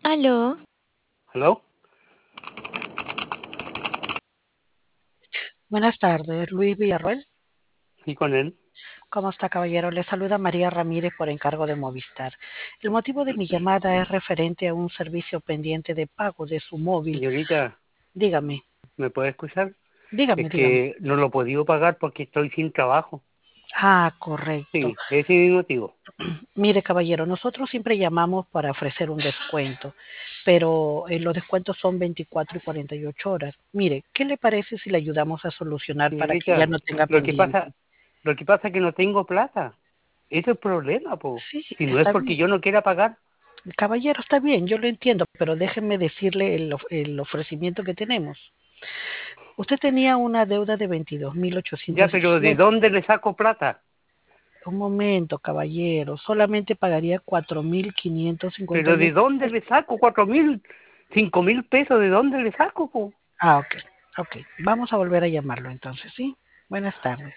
Aló, ¿Aló? Buenas tardes, Luis Villarroel. ¿Y con él? ¿Cómo está, caballero? Le saluda María Ramírez por encargo de Movistar. El motivo de mi llamada es referente a un servicio pendiente de pago de su móvil. Señorita, Dígame, ¿me puede escuchar? Es dígame. que no lo he podido pagar porque estoy sin trabajo. Ah, correcto. Sí, ese es mi motivo. Mire, caballero, nosotros siempre llamamos para ofrecer un descuento, pero los descuentos son 24 y 48 horas. Mire, ¿qué le parece si le ayudamos a solucionar para que ya Señorita, no tenga lo que pendiente? pasa, lo que pasa es que no tengo plata. Ese es el problema, po. Sí, Si no es está porque bien. yo no quiera pagar, Caballero, está bien, yo lo entiendo, pero déjeme decirle el ofrecimiento que tenemos. Usted tenía una deuda de ya, pero ¿de 22.818. dónde le saco plata? Un momento, caballero, solamente pagaría Pero ¿de 4.558 dónde pesos. le saco 4.000, 5.000 pesos? ¿De dónde le saco, po? Ah, ok, ok. Vamos a volver a llamarlo entonces, ¿sí? Buenas tardes.